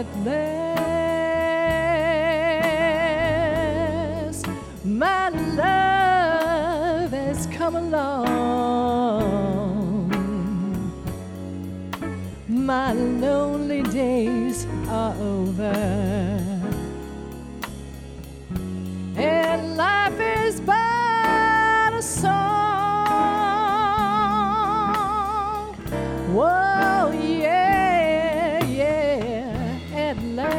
at last my love has come along. My lonely days are over, and life is but a song. Whoa, yeah, yeah, at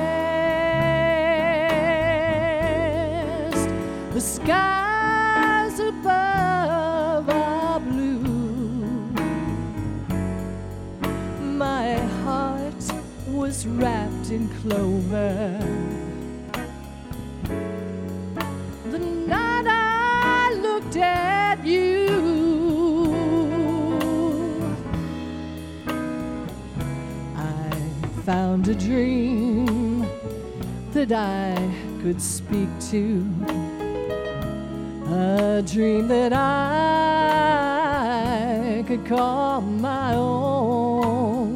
last the skies above are blue. My heart was wrapped in clover the night I looked at you. I found a dream that I could speak to, a dream that I could call my own.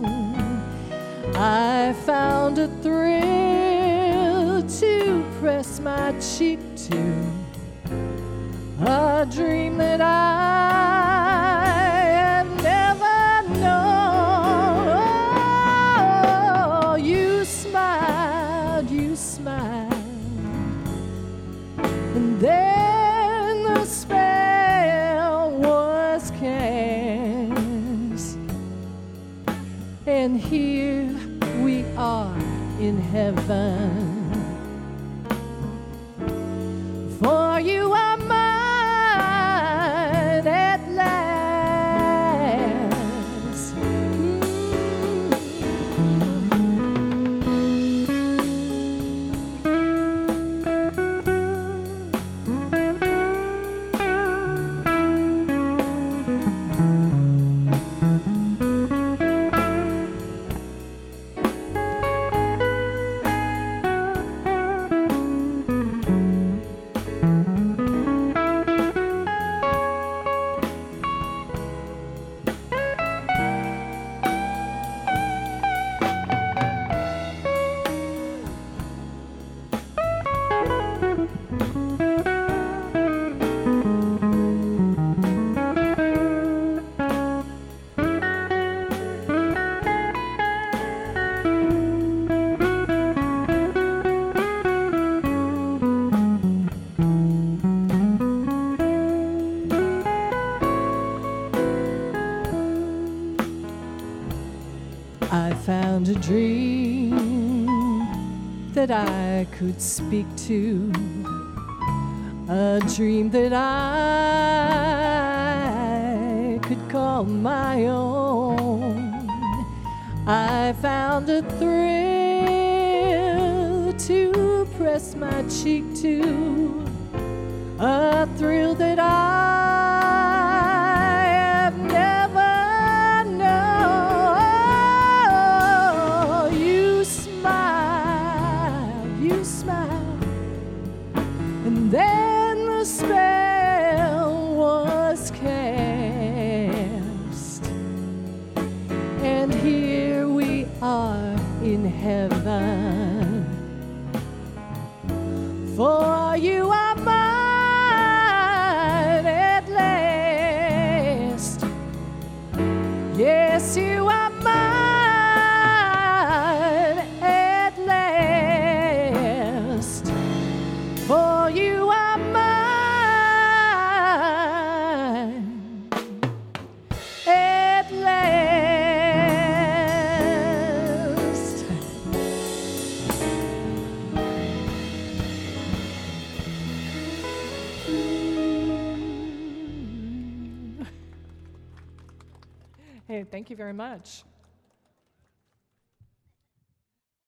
I found a thrill to press my cheek to, a dream that I have never known. Oh, you smiled, and then the spell was cast, and here we are in heaven. For you are mine at last. I found a dream that I could speak to, a dream that I could call my own. I found a thrill to press my cheek to, a thrill that I have never known. You smiled, and then the spell was cast, and here we are in heaven. For you are mine at last. Yes, you are mine at last. For you are mine at last. Hey, thank you very much.